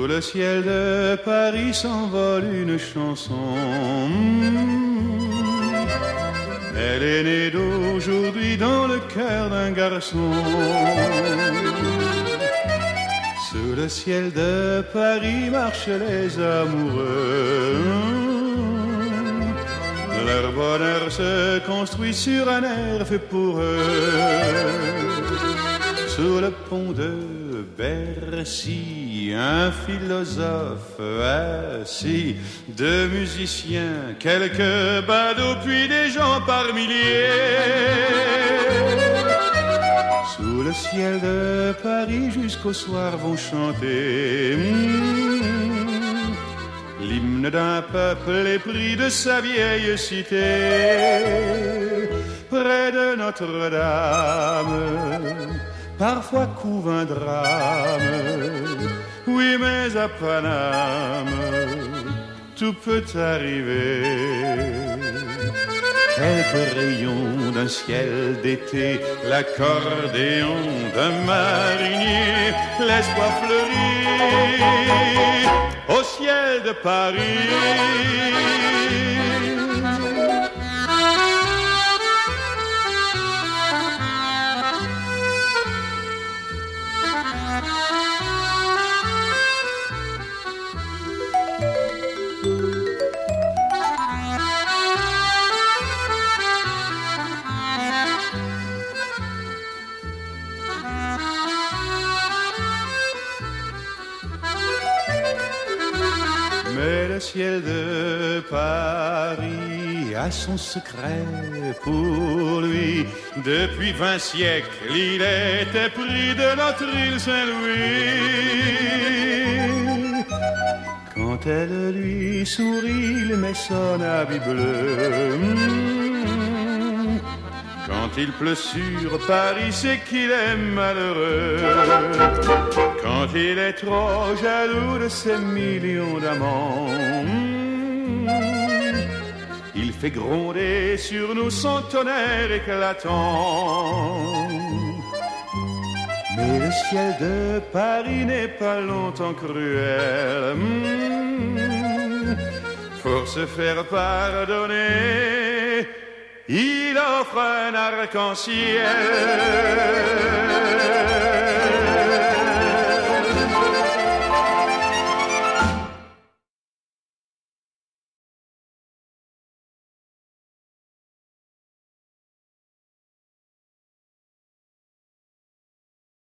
le ciel de Paris s'envole une chanson. Elle est née d'aujourd'hui dans le cœur d'un garçon. Sous le ciel de Paris marchent les amoureux. Leur bonheur se construit sur un air fait pour eux. Sous le pont de Bercy, un philosophe assis, deux musiciens, quelques badauds, puis des gens par milliers. Sous le ciel de Paris jusqu'au soir vont chanter l'hymne d'un peuple épris de sa vieille cité. Près de Notre-Dame, parfois couve un drame. Oui, mais à Paname, tout peut arriver. Quelques rayons d'un ciel d'été, l'accordéon d'un marinier, l'espoir fleurit au ciel de Paris. Mais le ciel de Paris a son secret pour lui. Depuis 20 siècles, il était pris de notre île Saint-Louis. Quand elle lui sourit, il met son habit bleu. Quand il pleut sur Paris, c'est qu'il est malheureux. Quand il est trop jaloux de ses millions d'amants, il fait gronder sur nous son tonnerre éclatant. Mais le ciel de Paris n'est pas longtemps cruel. Pour se faire pardonner, il offre un arc-en-ciel.